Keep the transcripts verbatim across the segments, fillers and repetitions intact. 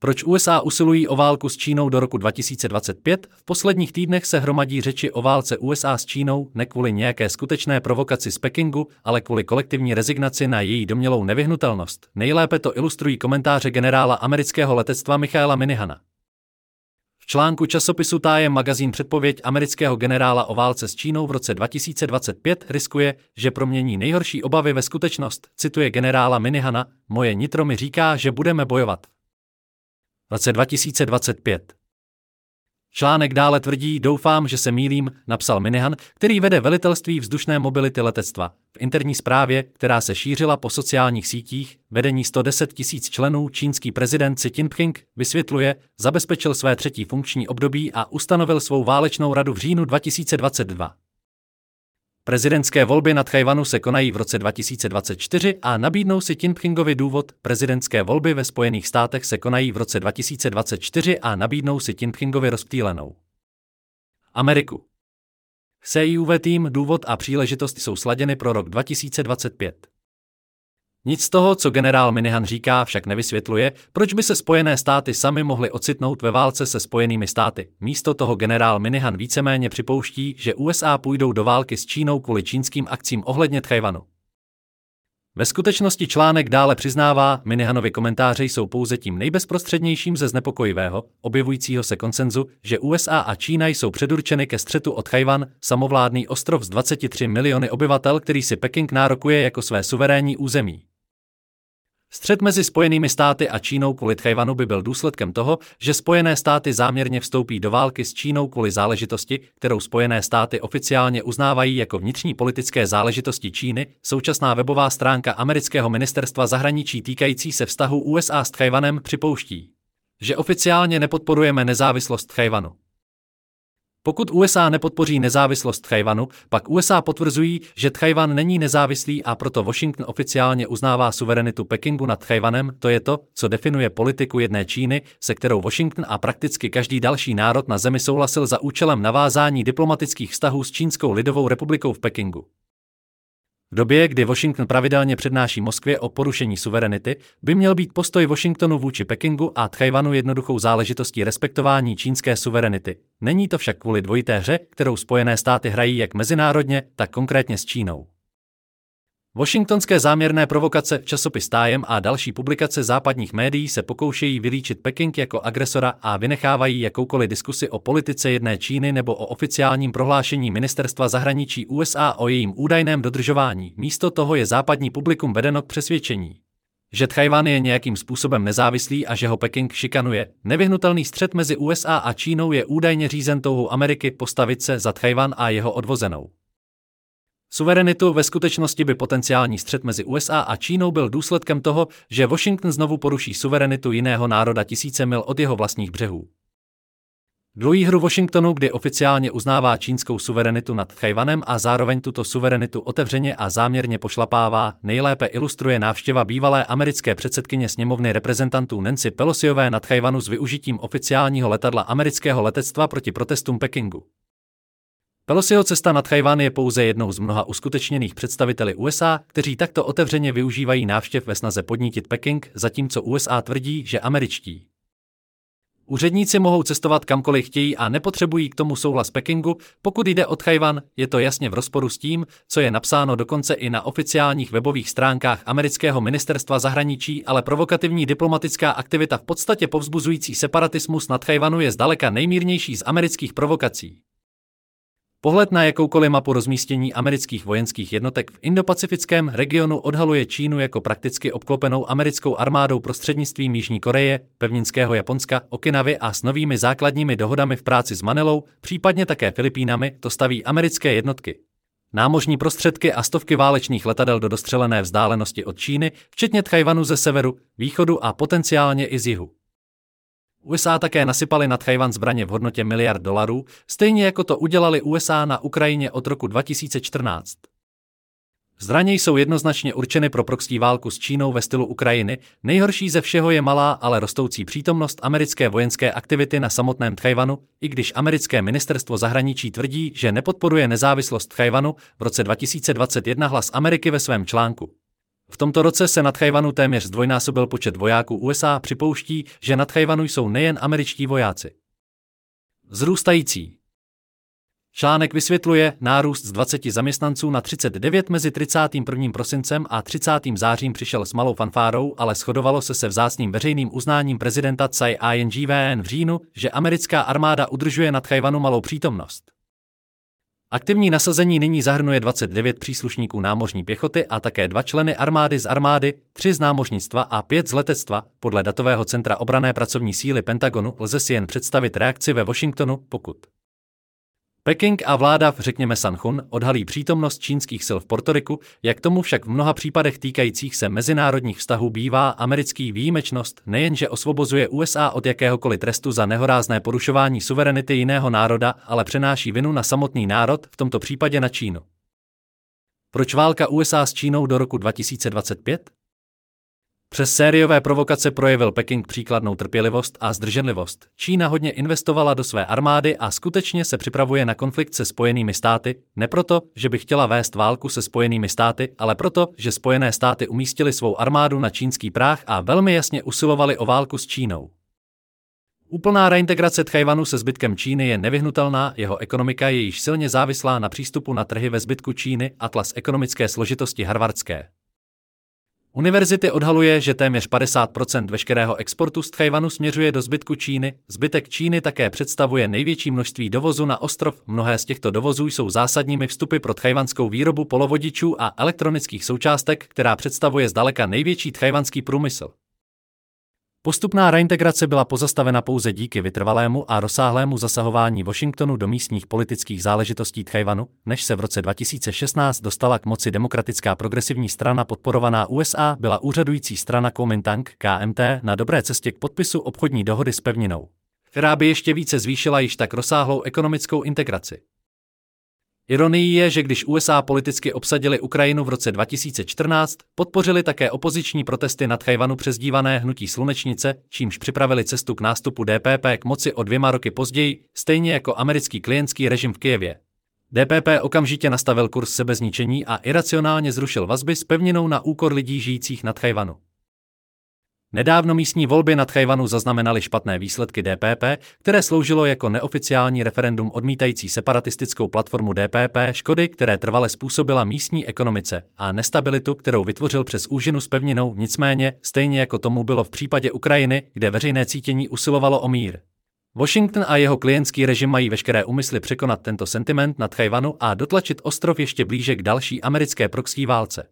Proč U S A usilují o válku s Čínou do roku dva tisíce dvacet pět? V posledních týdnech se hromadí řeči o válce U S A s Čínou ne kvůli nějaké skutečné provokaci z Pekingu, ale kvůli kolektivní rezignaci na její domnělou nevyhnutelnost. Nejlépe to ilustrují komentáře generála amerického letectva Michaela Minihana. V článku časopisu Time Magazine předpověď amerického generála o válce s Čínou v roce dva tisíce dvacet pět riskuje, že promění nejhorší obavy ve skutečnost, cituje generála Minihana, moje nitro mi říká, že budeme bojovat. V roce dva tisíce dvacet pět. Článek dále tvrdí, doufám, že se mýlím, napsal Minihan, který vede velitelství vzdušné mobility letectva. V interní zprávě, která se šířila po sociálních sítích, vedení sto deset tisíc členů čínský prezident Xi Jinping vysvětluje, zabezpečil své třetí funkční období a ustanovil svou válečnou radu v říjnu dva tisíce dvacet dva. Prezidentské volby na Tchaj-wanu se konají v roce dva tisíce dvacet čtyři a nabídnou si Jinpingovi důvod. Prezidentské volby ve Spojených státech se konají v roce dva tisíce dvacet čtyři a nabídnou si Jinpingovi rozptýlenou Ameriku. C I U V tým, důvod a příležitost jsou sladěny pro rok dva tisíce dvacet pět. Nic z toho, co generál Minihan říká, však nevysvětluje, proč by se Spojené státy sami mohly ocitnout ve válce se Spojenými státy. Místo toho generál Minihan víceméně připouští, že U S A půjdou do války s Čínou kvůli čínským akcím ohledně Tchaj-wanu. Ve skutečnosti článek dále přiznává, Minihanovi komentáře jsou pouze tím nejbezprostřednějším ze znepokojivého, objevujícího se konsenzu, že U S A a Čína jsou předurčeny ke střetu o Tchaj-wan, samovládný ostrov s dvaceti třemi miliony obyvatel, který si Peking nárokuje jako své suverénní území. Střet mezi Spojenými státy a Čínou kvůli Tchaj-wanu by byl důsledkem toho, že Spojené státy záměrně vstoupí do války s Čínou kvůli záležitosti, kterou Spojené státy oficiálně uznávají jako vnitřní politické záležitosti Číny. Současná webová stránka amerického ministerstva zahraničí týkající se vztahu U S A s Tchaj-wanem připouští, že oficiálně nepodporujeme nezávislost Tchaj-wanu. Pokud U S A nepodpoří nezávislost Tchaj-wanu, pak U S A potvrzují, že Tchaj-wan není nezávislý a proto Washington oficiálně uznává suverenitu Pekingu nad Tchaj-wanem. To je to, co definuje politiku jedné Číny, se kterou Washington a prakticky každý další národ na zemi souhlasil za účelem navázání diplomatických vztahů s Čínskou lidovou republikou v Pekingu. V době, kdy Washington pravidelně přednáší Moskvě o porušení suverenity, by měl být postoj Washingtonu vůči Pekingu a Tchaj-wanu jednoduchou záležitostí respektování čínské suverenity. Není to však kvůli dvojité hře, kterou Spojené státy hrají jak mezinárodně, tak konkrétně s Čínou. Washingtonské záměrné provokace, časopis Time a další publikace západních médií se pokoušejí vylíčit Peking jako agresora a vynechávají jakoukoliv diskusi o politice jedné Číny nebo o oficiálním prohlášení ministerstva zahraničí U S A o jejím údajném dodržování. Místo toho je západní publikum vedeno k přesvědčení, že Tchaj-wan je nějakým způsobem nezávislý a že ho Peking šikanuje. Nevyhnutelný střet mezi U S A a Čínou je údajně řízen touhou Ameriky postavit se za Tchaj-wan a jeho odvozenou suverenitu. Ve skutečnosti by potenciální střet mezi U S A a Čínou byl důsledkem toho, že Washington znovu poruší suverenitu jiného národa tisíce mil od jeho vlastních břehů. Dvojí hru Washingtonu, kdy oficiálně uznává čínskou suverenitu nad Tchaj-wanem a zároveň tuto suverenitu otevřeně a záměrně pošlapává, nejlépe ilustruje návštěva bývalé americké předsedkyně sněmovny reprezentantů Nancy Pelosiové na Tchaj-wanu s využitím oficiálního letadla amerického letectva proti protestům Pekingu. Pelosiho cesta na Tchaj-wan je pouze jednou z mnoha uskutečněných představiteli U S A, kteří takto otevřeně využívají návštěv ve snaze podnítit Peking, zatímco U S A tvrdí, že američtí úředníci mohou cestovat kamkoliv chtějí a nepotřebují k tomu souhlas Pekingu. Pokud jde o Tchaj-wan, je to jasně v rozporu s tím, co je napsáno dokonce i na oficiálních webových stránkách amerického ministerstva zahraničí, ale provokativní diplomatická aktivita v podstatě povzbuzující separatismus na Tchaj-wanu je zdaleka nejmírnější z amerických provokací. Pohled na jakoukoliv mapu rozmístění amerických vojenských jednotek v indopacifickém regionu odhaluje Čínu jako prakticky obklopenou americkou armádou prostřednictvím Jižní Koreje, pevninského Japonska, Okinavy a s novými základními dohodami v práci s Manilou, případně také Filipínami, to staví americké jednotky, námořní prostředky a stovky válečných letadel do dostřelené vzdálenosti od Číny, včetně Tchaj-wanu ze severu, východu a potenciálně i z jihu. U S A také nasypali na Tchaj-wan zbraně v hodnotě miliard dolarů, stejně jako to udělali U S A na Ukrajině od roku dva tisíce čtrnáct. Zbraně jsou jednoznačně určeny pro proxy válku s Čínou ve stylu Ukrajiny. Nejhorší ze všeho je malá, ale rostoucí přítomnost americké vojenské aktivity na samotném Tchaj-wanu, i když americké ministerstvo zahraničí tvrdí, že nepodporuje nezávislost Tchaj-wanu. V roce dva tisíce dvacet jedna Hlas Ameriky ve svém článku V tomto roce se na Tchaj-wanu téměř zdvojnásobil počet vojáků U S A, připouští, že na Tchaj-wanu jsou nejen američtí vojáci. Vzrůstající. Článek vysvětluje nárůst z dvaceti zaměstnanců na třicet devět mezi třicátým prvním prosincem a třicátým zářím přišel s malou fanfárou, ale shodovalo se se vzácným veřejným uznáním prezidenta Tsai Ing-wen v říjnu, že americká armáda udržuje na Tchaj-wanu malou přítomnost. Aktivní nasazení nyní zahrnuje dvacet devět příslušníků námořní pěchoty a také dva členy armády z armády, tři z námořnictva a pět z letectva. Podle datového centra obranné pracovní síly Pentagonu lze si jen představit reakci ve Washingtonu, pokud Peking a vláda v řekněme Sanchun odhalí přítomnost čínských sil v Portoriku, jak tomu však v mnoha případech týkajících se mezinárodních vztahů bývá, americký výjimečnost nejenže osvobozuje U S A od jakéhokoliv trestu za nehorázné porušování suverenity jiného národa, ale přenáší vinu na samotný národ, v tomto případě na Čínu. Proč válka U S A s Čínou do roku dva tisíce dvacet pět? Přes sériové provokace projevil Peking příkladnou trpělivost a zdrženlivost. Čína hodně investovala do své armády a skutečně se připravuje na konflikt se Spojenými státy, ne proto, že by chtěla vést válku se Spojenými státy, ale proto, že Spojené státy umístily svou armádu na čínský práh a velmi jasně usilovali o válku s Čínou. Úplná reintegrace Tchaj-wanu se zbytkem Číny je nevyhnutelná, jeho ekonomika je již silně závislá na přístupu na trhy ve zbytku Číny, atlas ekonomické složitosti harvardské univerzity odhaluje, že téměř padesát procent veškerého exportu z Tchaj-wanu směřuje do zbytku Číny. Zbytek Číny také představuje největší množství dovozu na ostrov. Mnohé z těchto dovozů jsou zásadními vstupy pro tchajwanskou výrobu polovodičů a elektronických součástek, která představuje zdaleka největší tchajwanský průmysl. Postupná reintegrace byla pozastavena pouze díky vytrvalému a rozsáhlému zasahování Washingtonu do místních politických záležitostí Tchaj-wanu, než se v roce dva tisíce šestnáct dostala k moci demokratická progresivní strana podporovaná U S A, byla úřadující strana Kuomintang K M T na dobré cestě k podpisu obchodní dohody s pevninou, která by ještě více zvýšila již tak rozsáhlou ekonomickou integraci. Ironií je, že když U S A politicky obsadili Ukrajinu v roce dva tisíce čtrnáct, podpořili také opoziční protesty na Tchaj-wanu přezdívané Hnutí slunečnice, čímž připravili cestu k nástupu D P P k moci o dvěma roky později, stejně jako americký klientský režim v Kyjevě. D P P okamžitě nastavil kurz sebezničení a iracionálně zrušil vazby s pevninou na úkor lidí žijících na Tchaj-wanu. Nedávno místní volby na Tchaj-wanu zaznamenaly špatné výsledky D P P, které sloužilo jako neoficiální referendum odmítající separatistickou platformu D P P, škody, které trvale způsobila místní ekonomice, a nestabilitu, kterou vytvořil přes úžinu s pevninou. Nicméně, stejně jako tomu bylo v případě Ukrajiny, kde veřejné cítění usilovalo o mír. Washington a jeho klientský režim mají veškeré úmysly překonat tento sentiment na Tchaj-wanu a dotlačit ostrov ještě blíže k další americké proxy válce.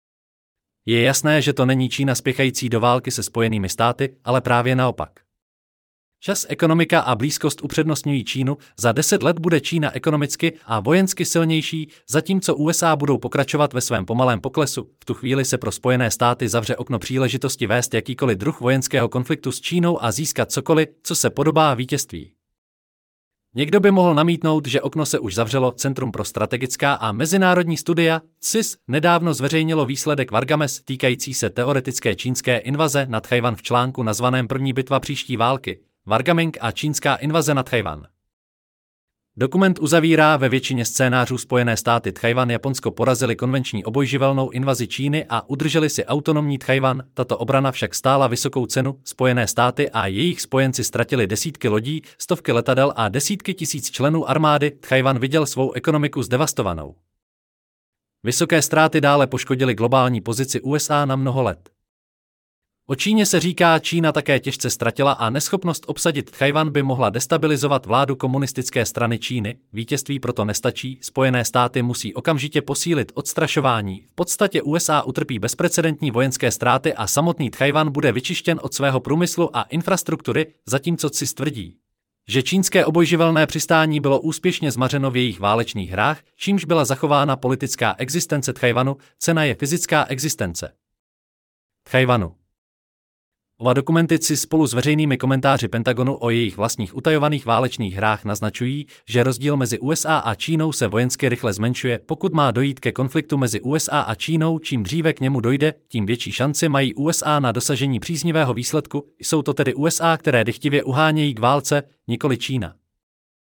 Je jasné, že to není Čína spěchající do války se Spojenými státy, ale právě naopak. Čas, ekonomika a blízkost upřednostňují Čínu, za deset let bude Čína ekonomicky a vojensky silnější, zatímco U S A budou pokračovat ve svém pomalém poklesu. V tu chvíli se pro Spojené státy zavře okno příležitosti vést jakýkoliv druh vojenského konfliktu s Čínou a získat cokoliv, co se podobá vítězství. Někdo by mohl namítnout, že okno se už zavřelo. Centrum pro strategická a mezinárodní studia C I S nedávno zveřejnilo výsledek Vargames týkající se teoretické čínské invaze na Tchaj-wan v článku nazvaném První bitva příští války, Wargaming a čínská invaze na Tchaj-wan. Dokument uzavírá: ve většině scénářů Spojené státy Tchaj-wan Japonsko porazili konvenční obojživelnou invazi Číny a udrželi si autonomní Tchaj-wan. Tato obrana však stála vysokou cenu. Spojené státy a jejich spojenci ztratili desítky lodí, stovky letadel a desítky tisíc členů armády. Tchaj-wan viděl svou ekonomiku zdevastovanou. Vysoké ztráty dále poškodily globální pozici U S A na mnoho let. O Číně se říká: Čína také těžce ztratila a neschopnost obsadit Tchaj-wan by mohla destabilizovat vládu komunistické strany Číny. Vítězství proto nestačí, Spojené státy musí okamžitě posílit odstrašování. V podstatě U S A utrpí bezprecedentní vojenské ztráty a samotný Tchaj-wan bude vyčištěn od svého průmyslu a infrastruktury, zatímco C I S tvrdí, že čínské obojživelné přistání bylo úspěšně zmařeno v jejich válečných hrách, čímž byla zachována politická existence Tchaj-wanu, cena je fyzická existence Tchaj-wanu. Oba dokumenty C I S spolu s veřejnými komentáři Pentagonu o jejich vlastních utajovaných válečných hrách naznačují, že rozdíl mezi U S A a Čínou se vojensky rychle zmenšuje. Pokud má dojít ke konfliktu mezi U S A a Čínou, čím dříve k němu dojde, tím větší šanci mají U S A na dosažení příznivého výsledku. Jsou to tedy U S A, které dychtivě uhánějí k válce, nikoli Čína.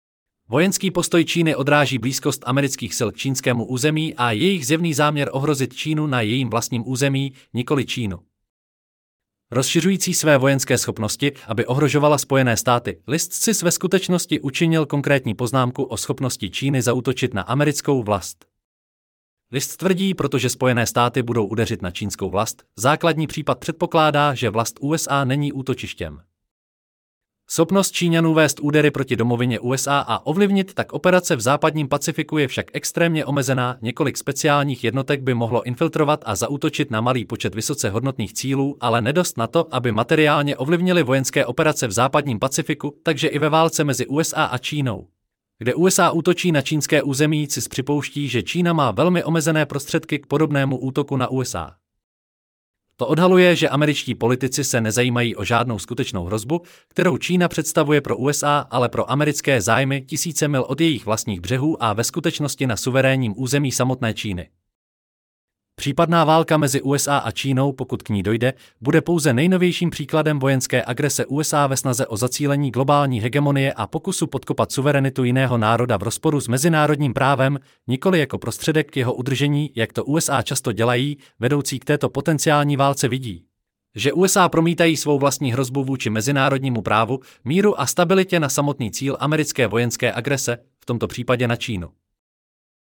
Vojenský postoj Číny odráží blízkost amerických sil k čínskému území a jejich zjevný záměr ohrozit Čínu na jejím vlastním území, nikoli Čínu. Rozšiřující své vojenské schopnosti, aby ohrožovala Spojené státy, Liszt ve skutečnosti učinil konkrétní poznámku o schopnosti Číny zaútočit na americkou vlast. Liszt tvrdí, protože Spojené státy budou udeřit na čínskou vlast, základní případ předpokládá, že vlast U S A není útočištěm. Schopnost Číňanů vést údery proti domovině U S A a ovlivnit tak operace v západním Pacifiku je však extrémně omezená, několik speciálních jednotek by mohlo infiltrovat a zaútočit na malý počet vysoce hodnotných cílů, ale nedost na to, aby materiálně ovlivnili vojenské operace v západním Pacifiku, takže i ve válce mezi U S A a Čínou, kde U S A útočí na čínské území, C I S připouští, že Čína má velmi omezené prostředky k podobnému útoku na U S A. To odhaluje, že američtí politici se nezajímají o žádnou skutečnou hrozbu, kterou Čína představuje pro U S A, ale pro americké zájmy tisíce mil od jejich vlastních břehů a ve skutečnosti na suverénním území samotné Číny. Případná válka mezi U S A a Čínou, pokud k ní dojde, bude pouze nejnovějším příkladem vojenské agrese U S A ve snaze o zacílení globální hegemonie a pokusu podkopat suverenitu jiného národa v rozporu s mezinárodním právem, nikoli jako prostředek k jeho udržení, jak to U S A často dělají, vedoucí k této potenciální válce vidí, že U S A promítají svou vlastní hrozbu vůči mezinárodnímu právu, míru a stabilitě na samotný cíl americké vojenské agrese, v tomto případě na Čínu.